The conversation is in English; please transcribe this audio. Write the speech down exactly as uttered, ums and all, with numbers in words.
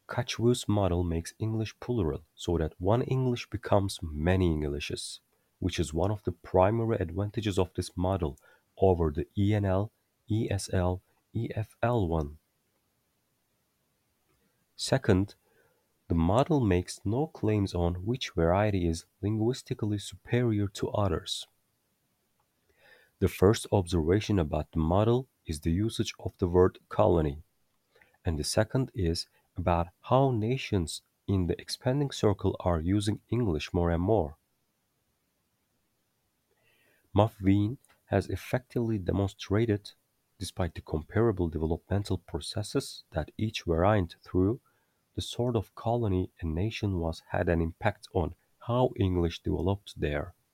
Catchwoo's model makes English plural so that one English becomes many Englishes, which is one of the primary advantages of this model over the E N L, E S L, E F L one. Second, the model makes no claims on which variety is linguistically superior to others. The first observation about the model is the usage of the word colony, and the second is about how nations in the expanding circle are using English more and more. Mafveen has effectively demonstrated, despite the comparable developmental processes that each variant through, the sort of colony a nation was had an impact on how English developed there.